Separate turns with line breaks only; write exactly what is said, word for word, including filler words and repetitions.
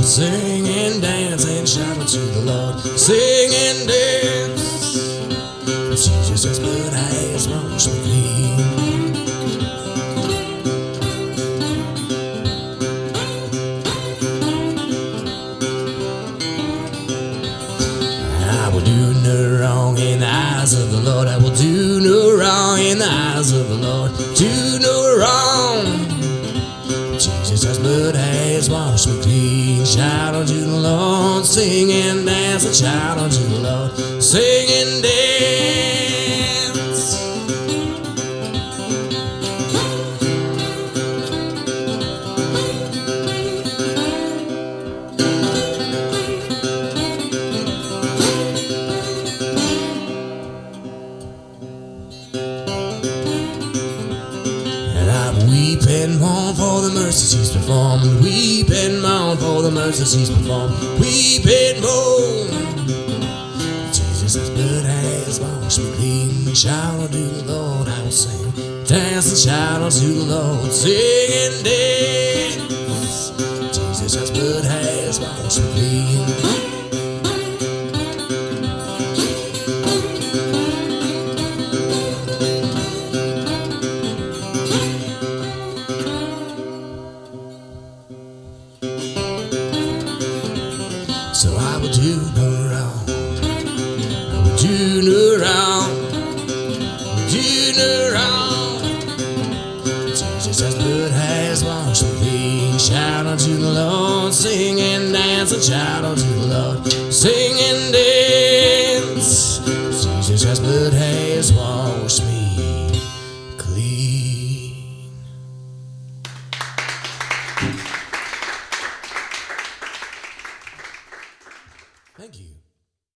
Sing and dance and shout unto the Lord. Sing and dance. Jesus' blood has washed me clean. I will do no wrong in the eyes of the Lord. I will do no wrong in the eyes of the Lord. Do no wrong. Jesus' blood has washed me clean. Shout unto the Lord, sing and dance, and shout unto the Lord, sing and dance. Weep and mourn for the mercies He's performed. Weep and mourn for the mercies He's performed. Weep and mourn. Jesus' blood has washed me clean. Shout unto the Lord, I will sing. Dance and shout unto the Lord, sing and dance. Jesus' blood has washed me clean. So I will do no wrong. I will do no wrong. Do no wrong. Jesus' blood has washed me clean. Shout unto the Lord, sing and dance, and shout unto the Lord, sing and dance.